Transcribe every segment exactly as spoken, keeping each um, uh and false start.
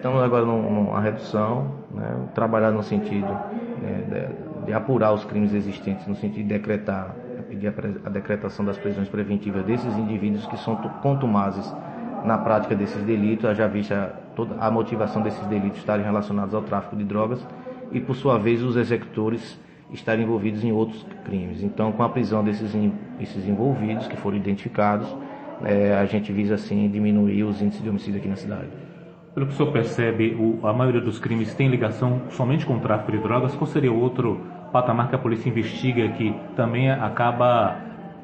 estamos agora numa redução, né, trabalhar no sentido, né, de, de apurar os crimes existentes, no sentido de decretar, pedir a decretação das prisões preventivas desses indivíduos que são contumazes na prática desses delitos, já vista toda a motivação desses delitos estarem relacionados ao tráfico de drogas e, por sua vez, os executores estarem envolvidos em outros crimes. Então, com a prisão desses, desses envolvidos, que foram identificados, é, a gente visa, assim, diminuir os índices de homicídio aqui na cidade. Pelo que o senhor percebe, o, a maioria dos crimes tem ligação somente com o tráfico de drogas? Qual seria outro patamar que a polícia investiga que também acaba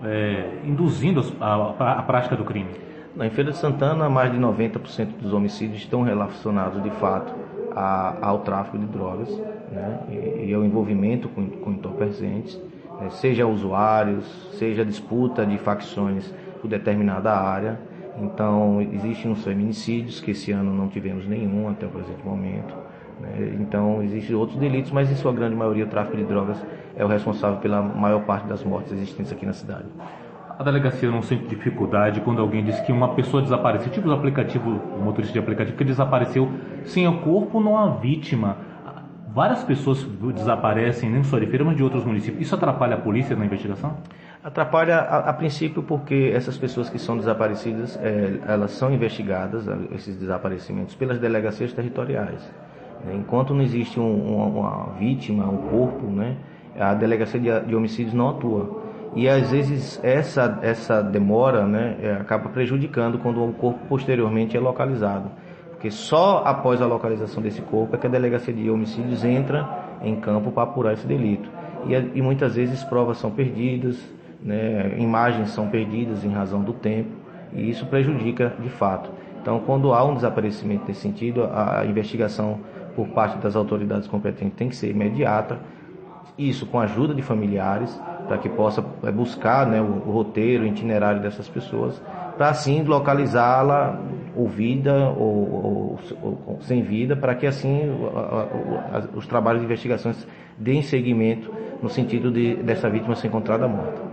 é, induzindo a, a, a prática do crime? Em Feira de Santana, mais de noventa por cento dos homicídios estão relacionados, de fato, a, ao tráfico de drogas, né, e, e ao envolvimento com, com entorpecentes, né, seja usuários, seja disputa de facções por determinada área. Então, existem os feminicídios, que esse ano não tivemos nenhum até o presente momento. Né? Então, existem outros delitos, mas em sua grande maioria o tráfico de drogas é o responsável pela maior parte das mortes existentes aqui na cidade. A delegacia não sente dificuldade quando alguém diz que uma pessoa desapareceu, tipo o aplicativo, o motorista de aplicativo que desapareceu sem o corpo, não há vítima. Várias pessoas desaparecem, nem só de Feira, mas de outros municípios. Isso atrapalha a polícia na investigação? Atrapalha a, a princípio porque essas pessoas que são desaparecidas, é, elas são investigadas, esses desaparecimentos, pelas delegacias territoriais. Né? Enquanto não existe um, uma, uma vítima, um corpo, né, a delegacia de, de homicídios não atua. E às vezes essa, essa demora, né, é, acaba prejudicando quando o corpo posteriormente é localizado. Porque só após a localização desse corpo é que a delegacia de homicídios entra em campo para apurar esse delito. E, e muitas vezes provas são perdidas, né, imagens são perdidas em razão do tempo, e isso prejudica de fato. Então, quando há um desaparecimento nesse sentido, a, a investigação por parte das autoridades competentes tem que ser imediata, isso com a ajuda de familiares, para que possa buscar, né, o, o roteiro, o itinerário dessas pessoas, para assim localizá-la ou vida ou, ou, ou sem vida, para que assim a, a, a, os trabalhos de investigação deem seguimento no sentido de dessa vítima ser encontrada morta.